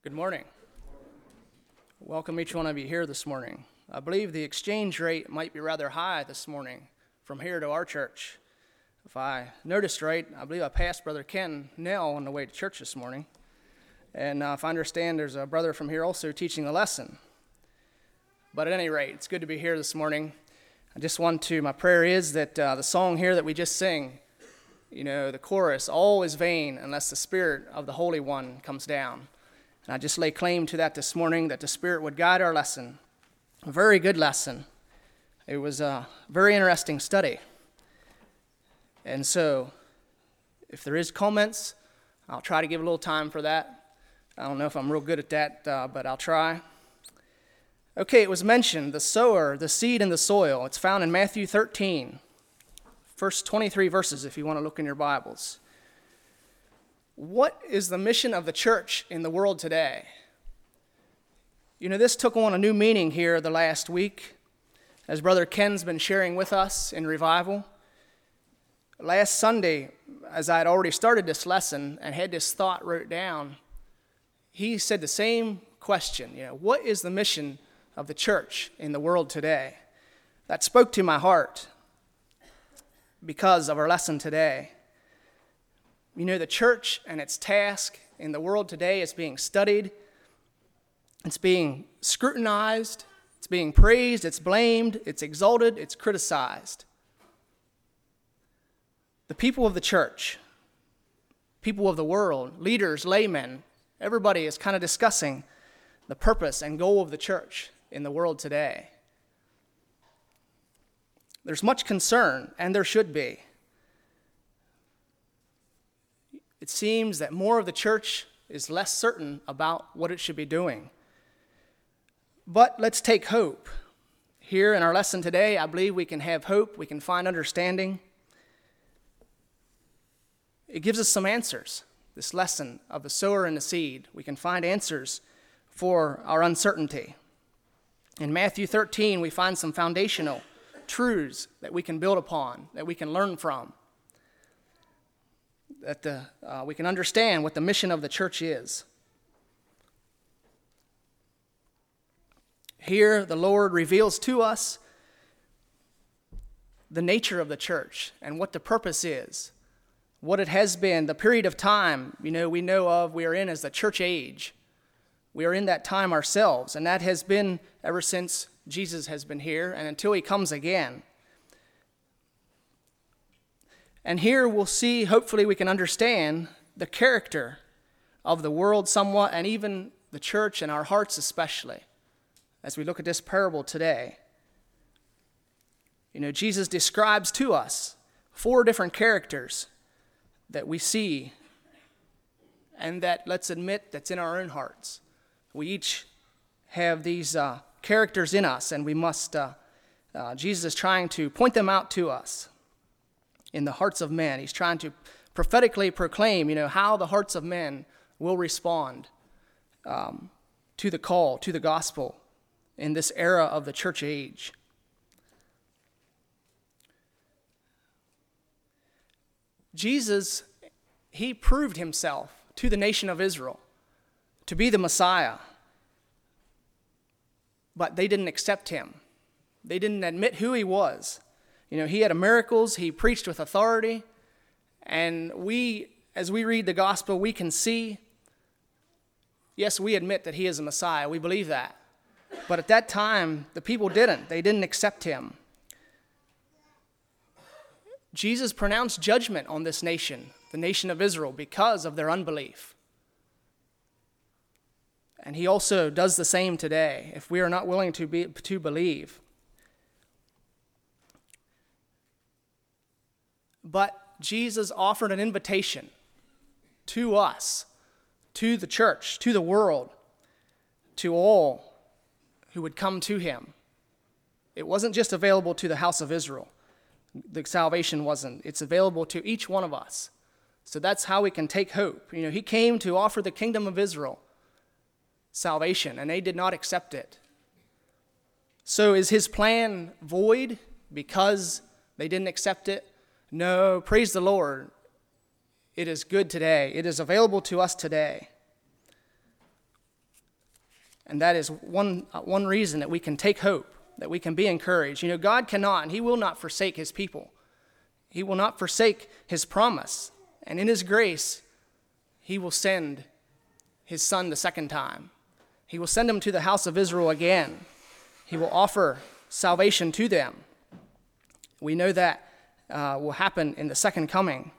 Good morning. Welcome each one of you here this morning. I believe the exchange rate might be rather high this morning from here to our church. If I noticed right, I believe I passed Brother Ken Nell on the way to church this morning. And if I understand, there's a brother from here also teaching the lesson. But at any rate, it's good to be here this morning. My prayer is that the song here that we just sing, the chorus, all is vain unless the Spirit of the Holy One comes down. And I just lay claim to that this morning, that the Spirit would guide our lesson. A very good lesson. It was a very interesting study. And so, if there is comments, I'll try to give a little time for that. I don't know if I'm real good at that, but I'll try. Okay, it was mentioned, the sower, the seed in the soil. It's found in Matthew 13, first 23 verses, if you want to look in your Bibles. What is the mission of the church in the world today? This took on a new meaning here the last week, as Brother Ken's been sharing with us in revival. Last Sunday, as I had already started this lesson and had this thought wrote down, he said the same question, what is the mission of the church in the world today? That spoke to my heart because of our lesson today. The church and its task in the world today is being studied, it's being scrutinized, it's being praised, it's blamed, it's exalted, it's criticized. The people of the church, people of the world, leaders, laymen, everybody is kind of discussing the purpose and goal of the church in the world today. There's much concern, and there should be. It seems that more of the church is less certain about what it should be doing. But let's take hope. Here in our lesson today, I believe we can have hope, we can find understanding. It gives us some answers, this lesson of the sower and the seed. We can find answers for our uncertainty. In Matthew 13, we find some foundational truths that we can build upon, that we can learn from. That we can understand what the mission of the church is. Here, the Lord reveals to us the nature of the church and what the purpose is, what it has been, the period of time we are in as the church age. We are in that time ourselves, and that has been ever since Jesus has been here and until he comes again. And here we'll see, hopefully we can understand the character of the world somewhat, and even the church and our hearts especially, as we look at this parable today. Jesus describes to us 4 different characters that we see, and that, let's admit, that's in our own hearts. We each have these characters in us, and we must, Jesus is trying to point them out to us. In the hearts of men. He's trying to prophetically proclaim, how the hearts of men will respond to the call, to the gospel in this era of the church age. Jesus, he proved himself to the nation of Israel to be the Messiah, but they didn't accept him. They didn't admit who he was. He had miracles, he preached with authority, and as we read the gospel, we can see, yes, we admit that he is a Messiah, we believe that. But at that time, the people didn't. They didn't accept him. Jesus pronounced judgment on this nation, the nation of Israel, because of their unbelief. And he also does the same today, if we are not willing to believe. But Jesus offered an invitation to us, to the church, to the world, to all who would come to him. It wasn't just available to the house of Israel. The salvation wasn't. It's available to each one of us. So that's how we can take hope. He came to offer the kingdom of Israel salvation, and they did not accept it. So is his plan void because they didn't accept it? No, praise the Lord. It is good today. It is available to us today. And that is one reason that we can take hope, that we can be encouraged. God cannot and he will not forsake his people. He will not forsake his promise. And in his grace, he will send his son the second time. He will send him to the house of Israel again. He will offer salvation to them. We know that will happen in the second coming.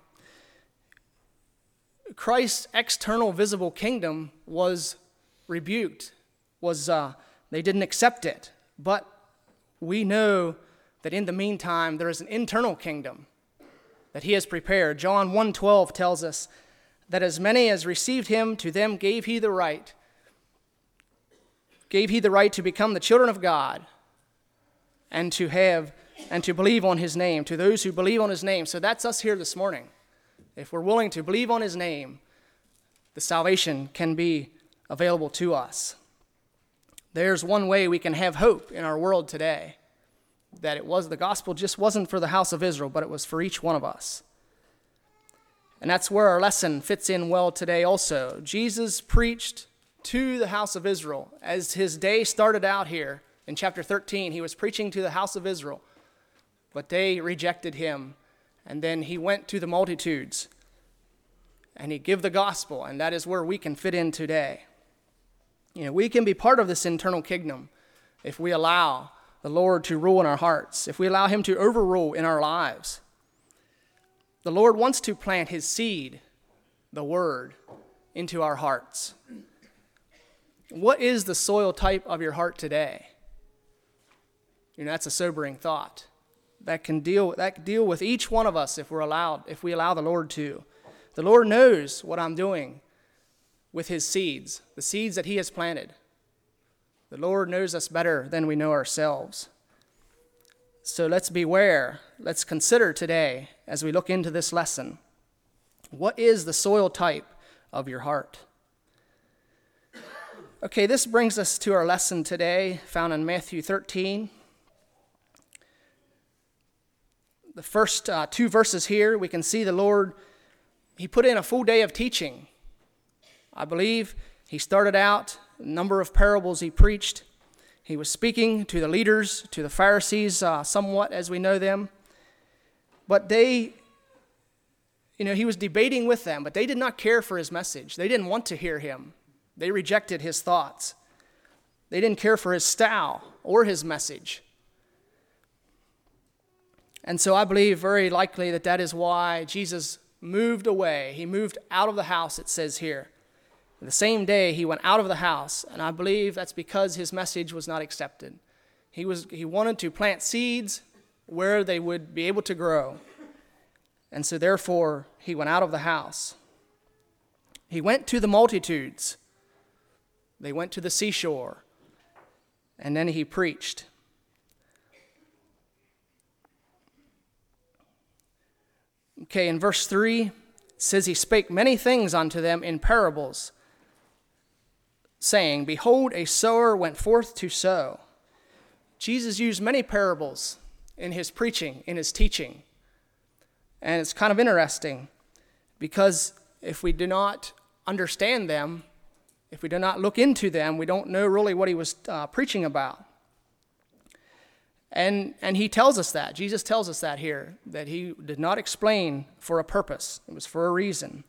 Christ's external visible kingdom was rebuked. They didn't accept it. But we know that in the meantime, there is an internal kingdom that he has prepared. John 1:12 tells us that as many as received him, to them gave he the right to become the children of God and to believe on his name, to those who believe on his name. So that's us here this morning. If we're willing to believe on his name, the salvation can be available to us. There's one way we can have hope in our world today, that the gospel just wasn't for the house of Israel, but it was for each one of us. And that's where our lesson fits in well today also. Jesus preached to the house of Israel. As his day started out here in chapter 13, he was preaching to the house of Israel, but they rejected him. And then he went to the multitudes and he gave the gospel, and that is where we can fit in today. We can be part of this internal kingdom if we allow the Lord to rule in our hearts, if we allow him to overrule in our lives. The Lord wants to plant his seed, the word, into our hearts. What is the soil type of your heart today? That's a sobering thought. That can deal with each one of us if we allow the Lord to. The Lord knows what I'm doing with his seeds, the seeds that he has planted. The Lord knows us better than we know ourselves. So let's beware. Let's consider today, as we look into this lesson, what is the soil type of your heart? Okay, this brings us to our lesson today, found in Matthew 13. The first two verses here, we can see the Lord, he put in a full day of teaching. I believe he started out, a number of parables he preached. He was speaking to the leaders, to the Pharisees, somewhat as we know them. But he was debating with them, but they did not care for his message. They didn't want to hear him. They rejected his thoughts. They didn't care for his style or his message. And so I believe very likely that is why Jesus moved away. He moved out of the house, it says here. The same day he went out of the house, and I believe that's because his message was not accepted. He wanted to plant seeds where they would be able to grow. And so therefore he went out of the house. He went to the multitudes. They went to the seashore. And then he preached. Okay, in verse 3, it says he spake many things unto them in parables, saying, Behold, a sower went forth to sow. Jesus used many parables in his preaching, in his teaching. And it's kind of interesting because if we do not understand them, if we do not look into them, we don't know really what he was preaching about. And he tells us that. Jesus tells us that here, that he did not explain for a purpose. It was for a reason.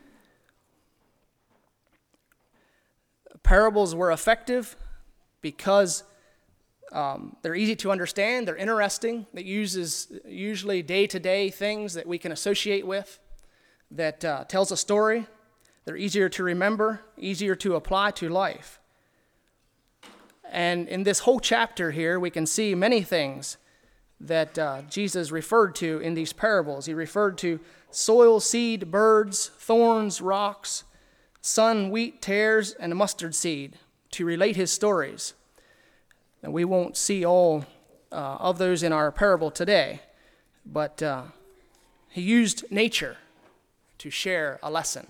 Parables were effective because they're easy to understand, they're interesting, that uses usually day-to-day things that we can associate with, that tells a story. They're easier to remember, easier to apply to life. And in this whole chapter here, we can see many things that Jesus referred to in these parables. He referred to soil, seed, birds, thorns, rocks, sun, wheat, tares, and a mustard seed to relate his stories. And we won't see all of those in our parable today, but he used nature to share a lesson.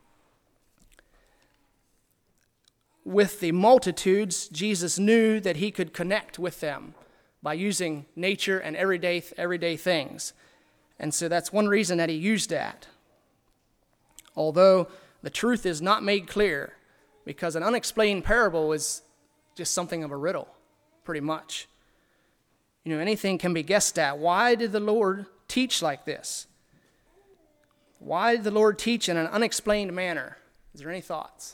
With the multitudes, Jesus knew that he could connect with them by using nature and everyday things. And so that's one reason that he used that. Although the truth is not made clear, because an unexplained parable is just something of a riddle, pretty much. Anything can be guessed at. Why did the Lord teach like this? Why did the Lord teach in an unexplained manner? Is there any thoughts?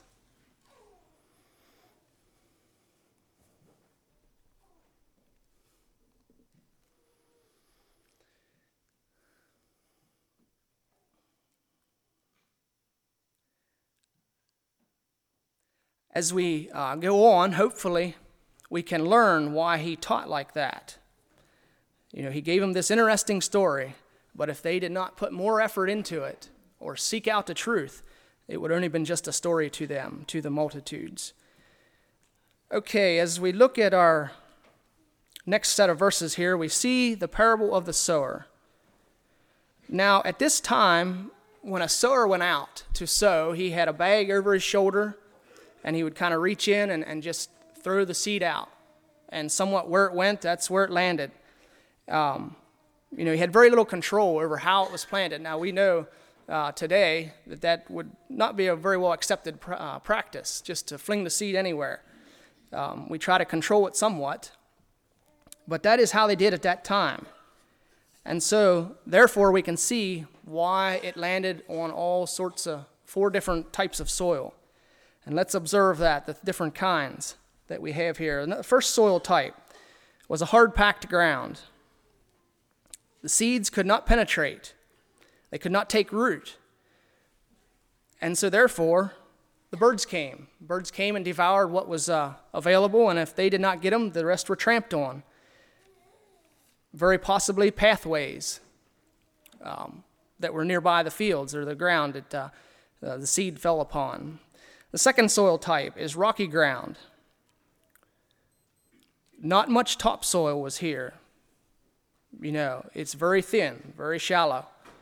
As we go on, hopefully, we can learn why he taught like that. He gave them this interesting story, but if they did not put more effort into it or seek out the truth, it would only been just a story to them, to the multitudes. Okay, as we look at our next set of verses here, we see the parable of the sower. Now, at this time, when a sower went out to sow, he had a bag over his shoulder, and he would kind of reach in and just throw the seed out. And somewhat where it went, that's where it landed. He had very little control over how it was planted. Now, we know today that would not be a very well accepted practice, just to fling the seed anywhere. We try to control it somewhat, but that is how they did at that time. And so, therefore, we can see why it landed on all sorts of 4 different types of soil. And let's observe the different kinds that we have here. The first soil type was a hard-packed ground. The seeds could not penetrate. They could not take root. And so therefore, the birds came. Birds came and devoured what was available, and if they did not get them, the rest were tramped on. Very possibly pathways that were nearby the fields or the ground that the seed fell upon. The second soil type is rocky ground. Not much topsoil was here. It's very thin, very shallow.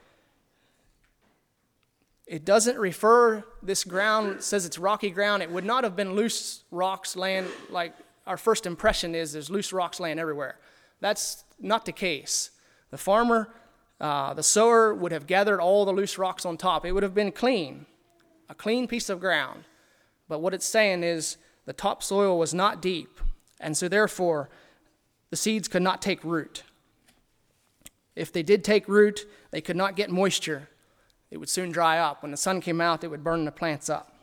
It doesn't refer, this ground says it's rocky ground. It would not have been loose rocks laying like our first impression is there's loose rocks laying everywhere. That's not the case. The farmer, the sower would have gathered all the loose rocks on top. It would have been clean, a clean piece of ground. But what it's saying is the topsoil was not deep, and so therefore the seeds could not take root. If they did take root, they could not get moisture. It would soon dry up. When the sun came out, it would burn the plants up.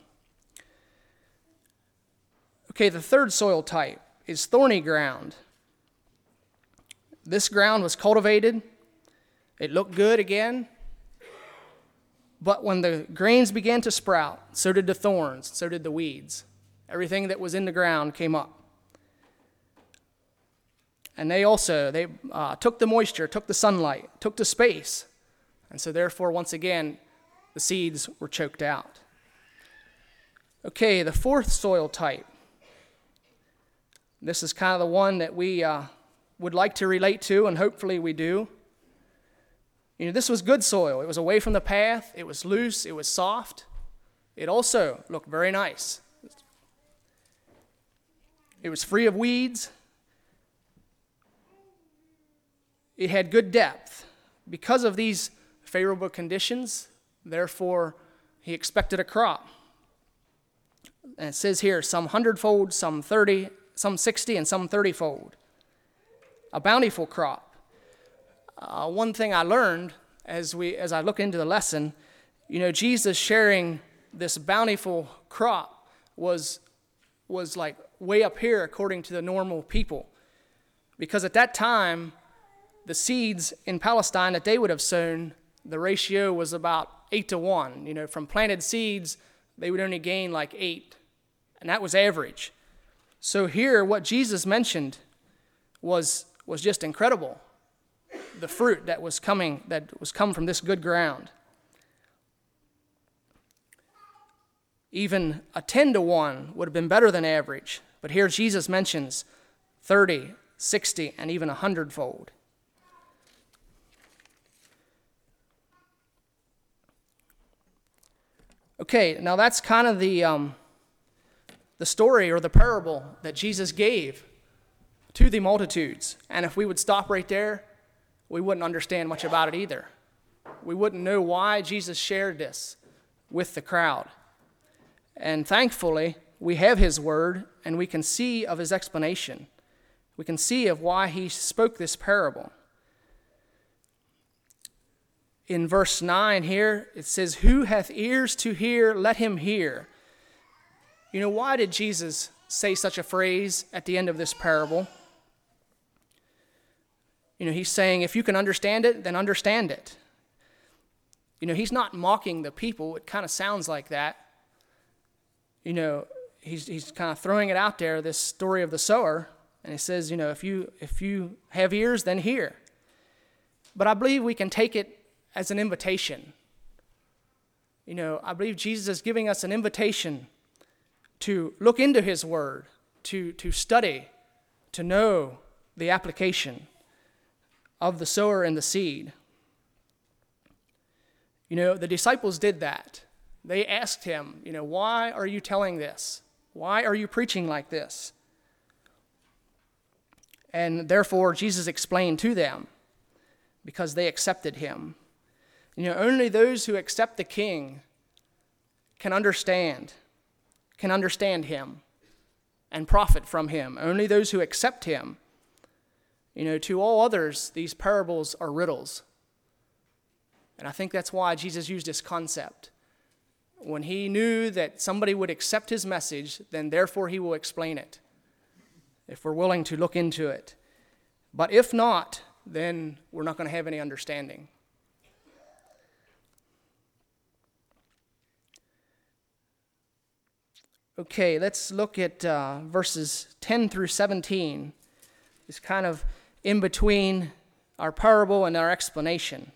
Okay, the third soil type is thorny ground. This ground was cultivated. It looked good again. But when the grains began to sprout, so did the thorns, so did the weeds. Everything that was in the ground came up. And they took the moisture, took the sunlight, took the space. And so therefore, once again, the seeds were choked out. Okay, the fourth soil type. This is kind of the one that we would like to relate to, and hopefully we do. This was good soil. It was away from the path. It was loose. It was soft. It also looked very nice. It was free of weeds. It had good depth. Because of these favorable conditions, therefore, he expected a crop. And it says here, some 100-fold, some 30, some 60, and some 30-fold. A bountiful crop. One thing I learned as I look into the lesson, Jesus sharing this bountiful crop was like way up here according to the normal people. Because at that time, the seeds in Palestine that they would have sown, the ratio was about 8-1. From planted seeds, they would only gain like 8. And that was average. So here, what Jesus mentioned was just incredible. The fruit that was come from this good ground. Even a 10-1 would have been better than average. But here Jesus mentions 30, 60, and even 100-fold. Okay, now that's kind of the story or the parable that Jesus gave to the multitudes. And if we would stop right there, we wouldn't understand much about it either. We wouldn't know why Jesus shared this with the crowd. And thankfully, we have his word, and we can see of his explanation. We can see of why he spoke this parable. In verse 9 here, it says, "Who hath ears to hear, let him hear." You know, why did Jesus say such a phrase at the end of this parable? You know, he's saying, if you can understand it, then understand it. You know, he's not mocking the people. It kind of sounds like that. You know, he's kind of throwing it out there, this story of the sower, and he says, you know, if you have ears, then hear. But I believe we can take it as an invitation. You know, I believe Jesus is giving us an invitation to look into his word, to study, to know the application of the sower and the seed. You know, the disciples did that. They asked him, you know, why are you telling this? Why are you preaching like this? And therefore, Jesus explained to them, because they accepted him. You know, only those who accept the King can understand him and profit from him. Only those who accept him. You know, to all others, these parables are riddles. And I think that's why Jesus used this concept. When he knew that somebody would accept his message, then therefore he will explain it, if we're willing to look into it. But if not, then we're not going to have any understanding. Okay, let's look at verses 10 through 17. It's kind of in between our parable and our explanation.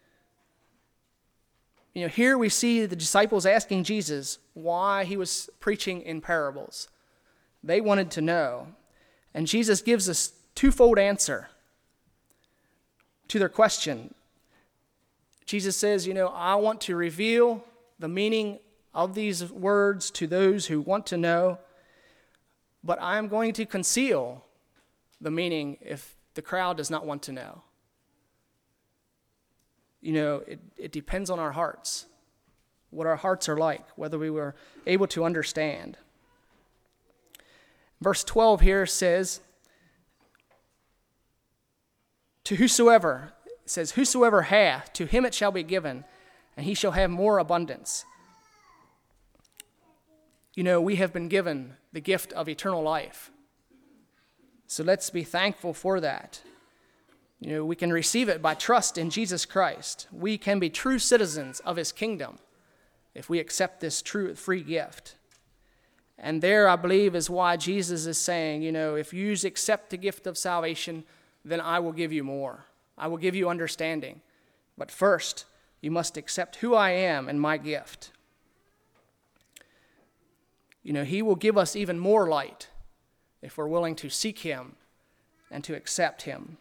You know, here we see the disciples asking Jesus why he was preaching in parables. They wanted to know. And Jesus gives us twofold answer to their question. Jesus says, you know, I want to reveal the meaning of these words to those who want to know, but I'm going to conceal the meaning if the crowd does not want to know. You know, it depends on our hearts, what our hearts are like, whether we were able to understand. Verse 12 here says, to whosoever, it says, whosoever hath, to him it shall be given, and he shall have more abundance. You know, we have been given the gift of eternal life. So let's be thankful for that. You know, we can receive it by trust in Jesus Christ. We can be true citizens of his kingdom if we accept this true free gift. And there, I believe, is why Jesus is saying, you know, if you accept the gift of salvation, then I will give you more. I will give you understanding. But first, you must accept who I am and my gift. You know, he will give us even more light if we're willing to seek him and to accept him.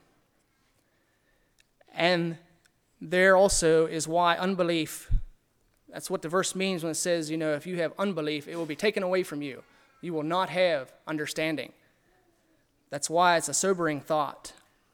And there also is why unbelief, that's what the verse means when it says, you know, if you have unbelief, it will be taken away from you. You will not have understanding. That's why it's a sobering thought.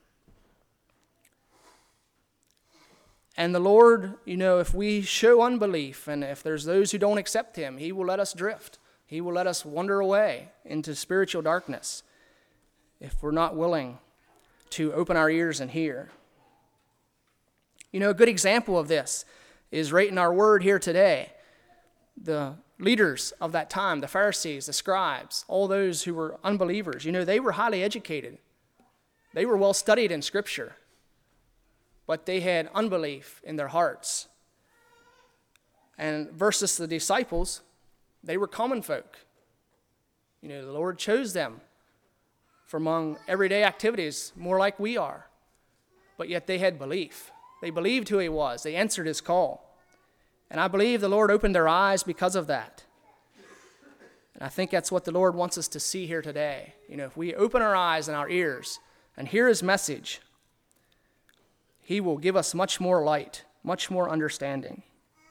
And the Lord, you know, if we show unbelief and if there's those who don't accept him, he will let us drift. He will let us wander away into spiritual darkness if we're not willing to open our ears and hear. You know, a good example of this is right in our word here today. The leaders of that time, the Pharisees, the scribes, all those who were unbelievers, you know, they were highly educated. They were well studied in Scripture, but they had unbelief in their hearts. And versus the disciples, they were common folk. You know, the Lord chose them from among everyday activities, more like we are. But yet they had belief. They believed who he was. They answered his call. And I believe the Lord opened their eyes because of that. And I think that's what the Lord wants us to see here today. You know, if we open our eyes and our ears and hear his message, he will give us much more light, much more understanding.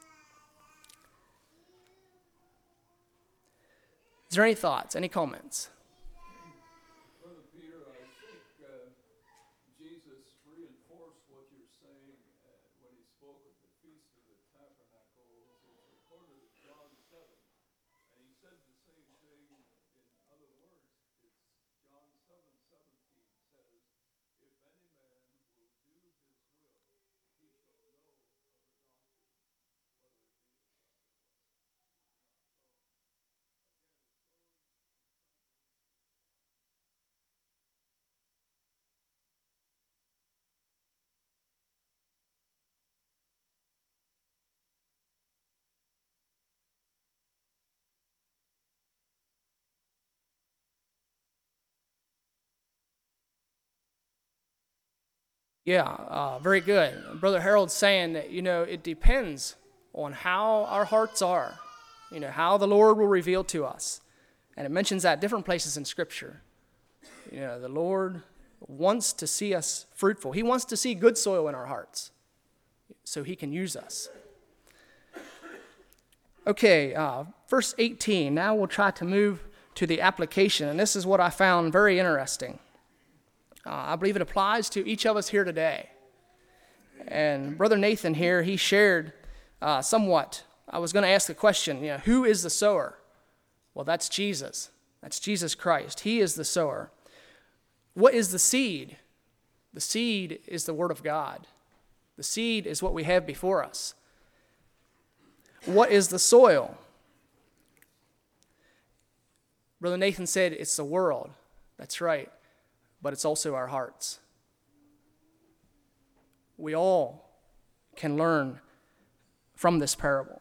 Is there any thoughts, any comments? Brother Peter, I think Jesus reinforced what you're saying when he spoke at the Feast of the Tabernacles. It's recorded in John 7. And he said the same thing Yeah, very good. Brother Harold's saying that, it depends on how our hearts are, how the Lord will reveal to us. And it mentions that different places in Scripture. The Lord wants to see us fruitful. He wants to see good soil in our hearts so he can use us. Okay, verse 18. Now we'll try to move to the application, and this is what I found very interesting. I believe it applies to each of us here today. And Brother Nathan here, he shared somewhat. I was going to ask the question, who is the sower? Well, that's Jesus. That's Jesus Christ. He is the sower. What is the seed? The seed is the Word of God. The seed is what we have before us. What is the soil? Brother Nathan said it's the world. That's right. But it's also our hearts. We all can learn from this parable.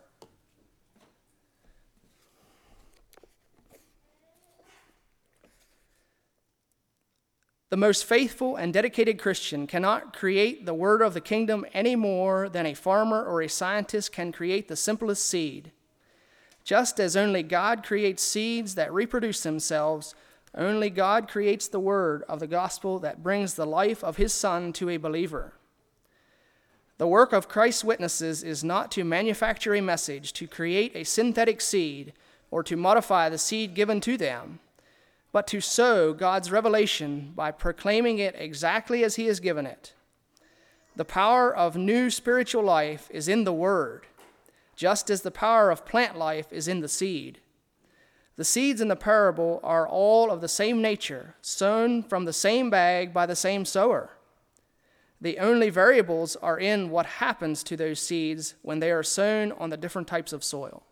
The most faithful and dedicated Christian cannot create the word of the kingdom any more than a farmer or a scientist can create the simplest seed. Just as only God creates seeds that reproduce themselves, only God creates the word of the gospel that brings the life of his Son to a believer. The work of Christ's witnesses is not to manufacture a message, to create a synthetic seed, or to modify the seed given to them, but to sow God's revelation by proclaiming it exactly as he has given it. The power of new spiritual life is in the word, just as the power of plant life is in the seed. The seeds in the parable are all of the same nature, sown from the same bag by the same sower. The only variables are in what happens to those seeds when they are sown on the different types of soil.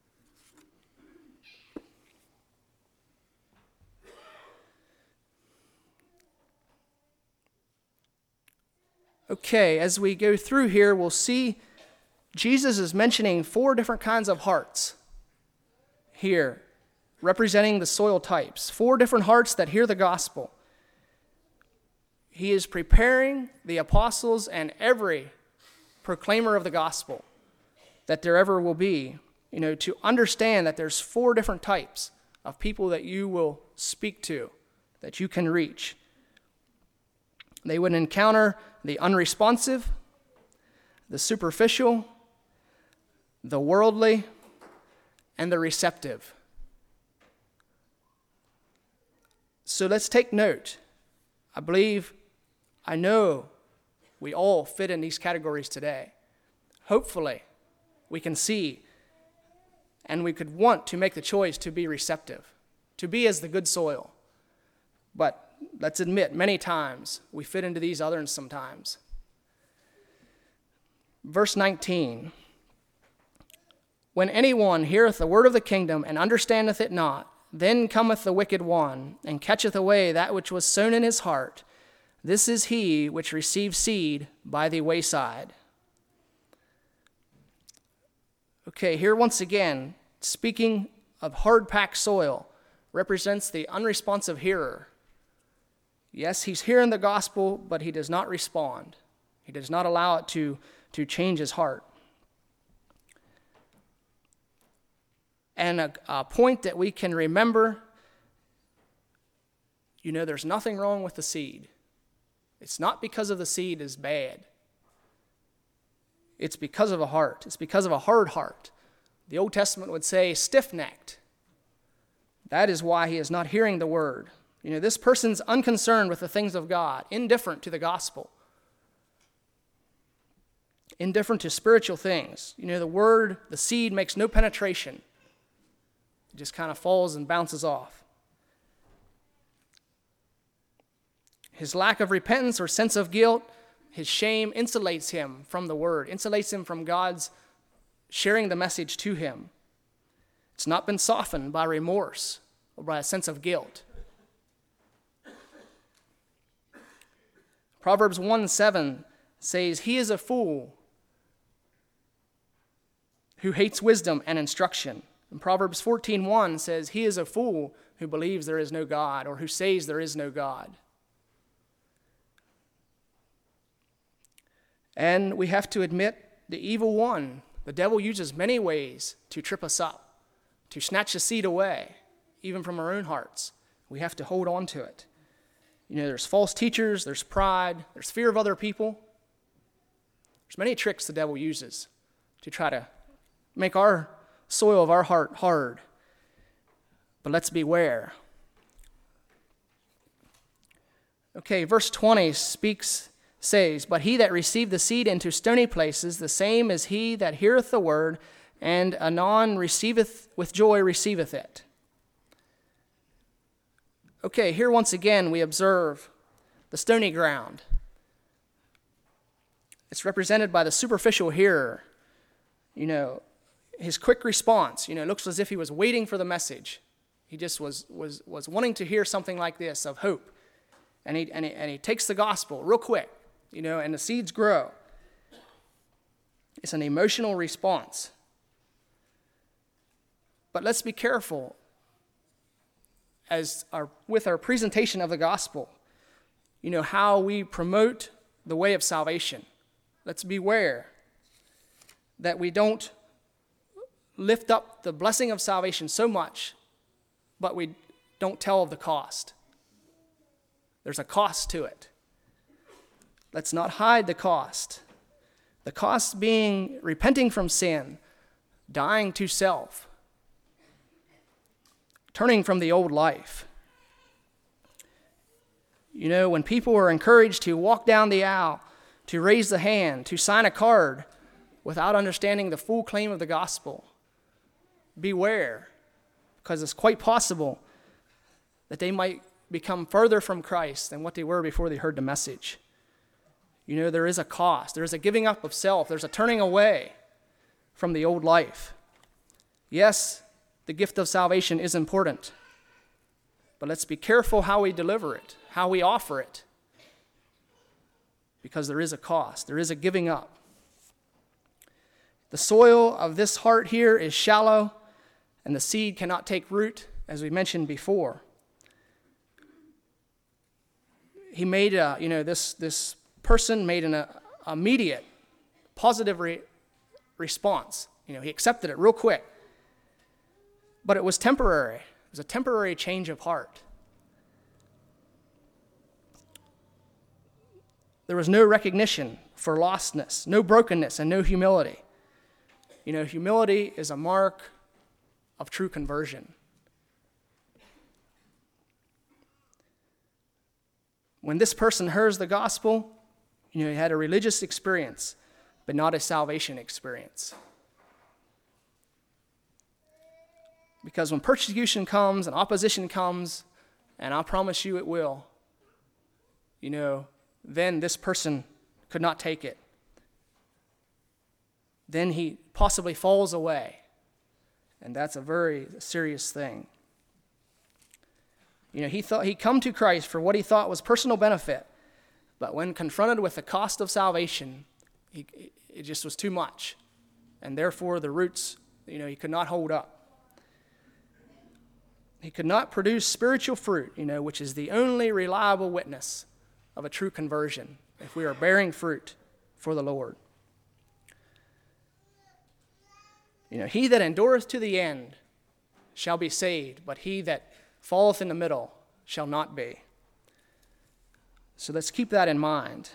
Okay, as we go through here, we'll see Jesus is mentioning 4 different kinds of hearts here, representing the soil types. 4 different hearts that hear the gospel. He is preparing the apostles and every proclaimer of the gospel that there ever will be, to understand that there's 4 different types of people that you will speak to, that you can reach. They would encounter the unresponsive, the superficial, the worldly, and the receptive. So let's take note. I know we all fit in these categories today. Hopefully, we can see and we could want to make the choice to be receptive, to be as the good soil. But let's admit, many times we fit into these others sometimes. Verse 19. When anyone heareth the word of the kingdom and understandeth it not, then cometh the wicked one, and catcheth away that which was sown in his heart. This is he which received seed by the wayside. Okay, here once again, speaking of hard-packed soil, represents the unresponsive hearer. Yes, he's hearing the gospel, but he does not respond. He does not allow it to change his heart. And a point that we can remember, there's nothing wrong with the seed. It's not because of the seed is bad. It's because of a heart. It's because of a hard heart. The Old Testament would say stiff-necked. That is why he is not hearing the word. This person's unconcerned with the things of God, indifferent to the gospel, indifferent to spiritual things. The word, the seed makes no penetration. It just kind of falls and bounces off. His lack of repentance or sense of guilt, his shame insulates him from the word, insulates him from God's sharing the message to him. It's not been softened by remorse or by a sense of guilt. Proverbs 1:7 says, "He is a fool who hates wisdom and instruction." And Proverbs 14:1 says, "He is a fool who believes there is no God," or who says there is no God. And we have to admit the evil one, the devil uses many ways to trip us up, to snatch the seed away, even from our own hearts. We have to hold on to it. There's false teachers, there's pride, there's fear of other people. There's many tricks the devil uses to try to make our soil of our heart hard. But let's beware. Okay, verse 20 says, "But he that received the seed into stony places, the same is he that heareth the word, and anon with joy receiveth it." Okay, here once again we observe the stony ground. It's represented by the superficial hearer. His quick response, looks as if he was waiting for the message. He just was wanting to hear something like this of hope. And he takes the gospel real quick, and the seeds grow. It's an emotional response. But let's be careful with our presentation of the gospel, how we promote the way of salvation. Let's beware that we don't lift up the blessing of salvation so much, but we don't tell of the cost. There's a cost to it. Let's not hide the cost. The cost being repenting from sin, dying to self, turning from the old life. When people are encouraged to walk down the aisle, to raise the hand, to sign a card without understanding the full claim of the gospel, beware, because it's quite possible that they might become further from Christ than what they were before they heard the message. There is a cost. There is a giving up of self. There's a turning away from the old life. Yes, the gift of salvation is important, but let's be careful how we deliver it, how we offer it, because there is a cost. There is a giving up. The soil of this heart here is shallow, and the seed cannot take root, as we mentioned before. He made this person made an immediate positive response. He accepted it real quick. But it was temporary. It was a temporary change of heart. There was no recognition for lostness, no brokenness, and no humility. Humility is a mark of true conversion. When this person hears the gospel, he had a religious experience, but not a salvation experience. Because when persecution comes and opposition comes, and I promise you it will, then this person could not take it. Then he possibly falls away. And that's a very serious thing. He thought he'd come to Christ for what he thought was personal benefit. But when confronted with the cost of salvation, it just was too much. And therefore the roots, he could not hold up. He could not produce spiritual fruit, which is the only reliable witness of a true conversion, if we are bearing fruit for the Lord. He that endureth to the end shall be saved, but he that falleth in the middle shall not be. So let's keep that in mind.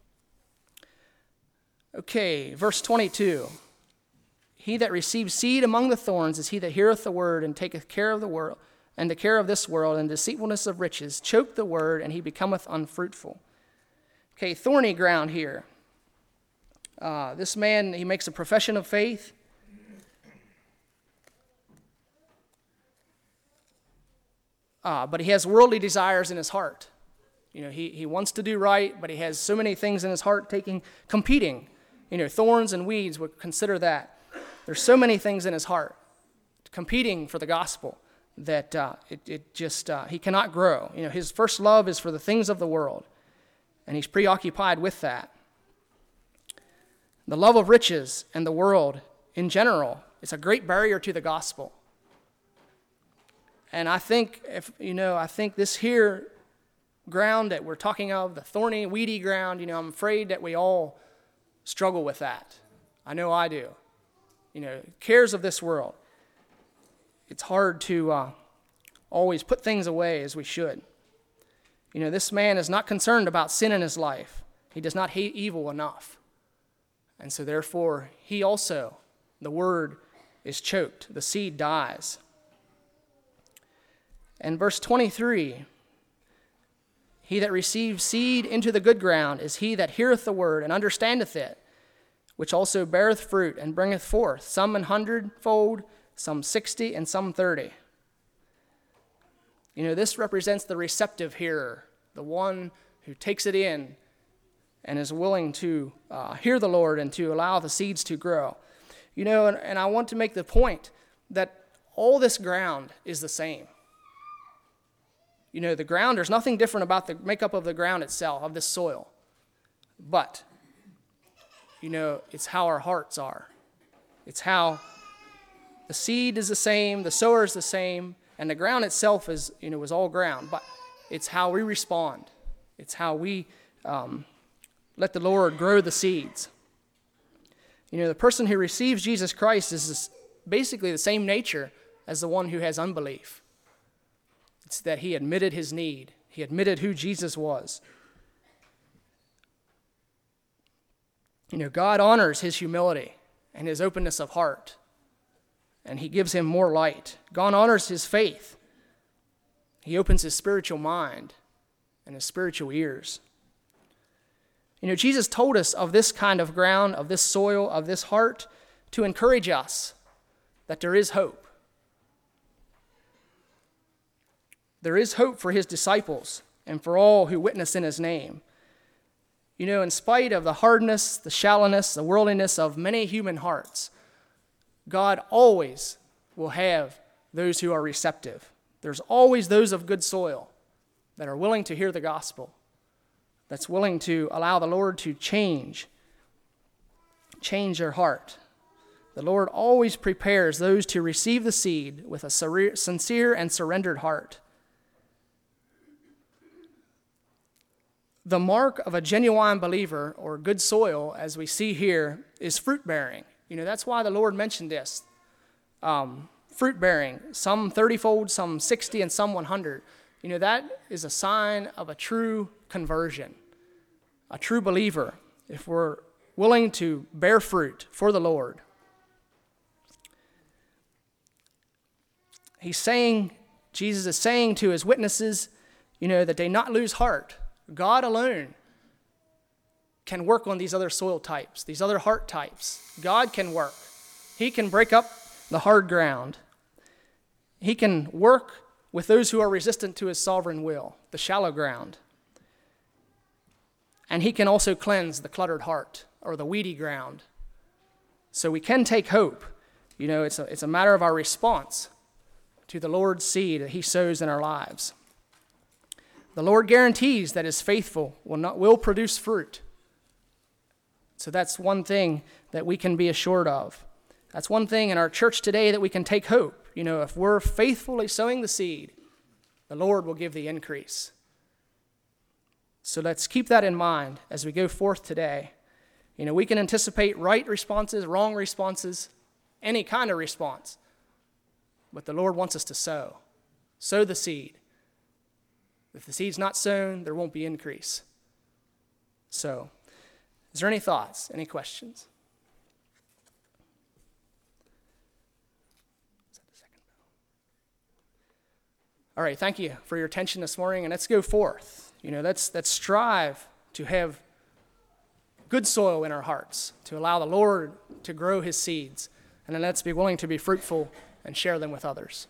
Okay, verse 22. He that receives seed among the thorns is he that heareth the word and taketh care of the world, and the care of this world, and deceitfulness of riches choke the word, and he becometh unfruitful. Okay, thorny ground here. This man, he makes a profession of faith. But he has worldly desires in his heart. He wants to do right, but he has so many things in his heart competing. Thorns and weeds would consider that. There's so many things in his heart competing for the gospel that he cannot grow. His first love is for the things of the world, and he's preoccupied with that. The love of riches and the world in general is a great barrier to the gospel. And I think this here ground that we're talking of, the thorny, weedy ground, I'm afraid that we all struggle with that. I know I do. Cares of this world. It's hard to always put things away as we should. This man is not concerned about sin in his life. He does not hate evil enough. And so therefore, he also, the word is choked. The seed dies. And verse 23, he that receives seed into the good ground is he that heareth the word and understandeth it, which also beareth fruit and bringeth forth, some 100-fold, some 60, and some 30. This represents the receptive hearer, the one who takes it in and is willing to hear the Lord and to allow the seeds to grow. And I want to make the point that all this ground is the same. The ground, there's nothing different about the makeup of the ground itself, of this soil. But, it's how our hearts are. It's how the seed is the same, the sower is the same, and the ground itself is all ground. But it's how we respond. It's how we let the Lord grow the seeds. The person who receives Jesus Christ is basically the same nature as the one who has unbelief. It's that he admitted his need. He admitted who Jesus was. God honors his humility and his openness of heart, and he gives him more light. God honors his faith. He opens his spiritual mind and his spiritual ears. Jesus told us of this kind of ground, of this soil, of this heart, to encourage us that there is hope. There is hope for his disciples and for all who witness in his name. In spite of the hardness, the shallowness, the worldliness of many human hearts, God always will have those who are receptive. There's always those of good soil that are willing to hear the gospel, that's willing to allow the Lord to change their heart. The Lord always prepares those to receive the seed with a sincere and surrendered heart. The mark of a genuine believer, or good soil, as we see here, is fruit bearing. That's why the Lord mentioned this. Fruit bearing, some 30-fold, some 60, and some 100. That is a sign of a true conversion, a true believer, if we're willing to bear fruit for the Lord. Jesus is saying to his witnesses, that they not lose heart. God alone can work on these other soil types, these other heart types. God can work. He can break up the hard ground. He can work with those who are resistant to his sovereign will, the shallow ground. And he can also cleanse the cluttered heart, or the weedy ground. So we can take hope. It's a matter of our response to the Lord's seed that he sows in our lives. The Lord guarantees that his faithful will produce fruit. So that's one thing that we can be assured of. That's one thing in our church today that we can take hope. If we're faithfully sowing the seed, the Lord will give the increase. So let's keep that in mind as we go forth today. We can anticipate right responses, wrong responses, any kind of response. But the Lord wants us to sow. Sow the seed. If the seed's not sown, there won't be increase. So, is there any thoughts, any questions? All right, thank you for your attention this morning, and let's go forth. Let's strive to have good soil in our hearts, to allow the Lord to grow his seeds, and then let's be willing to be fruitful and share them with others.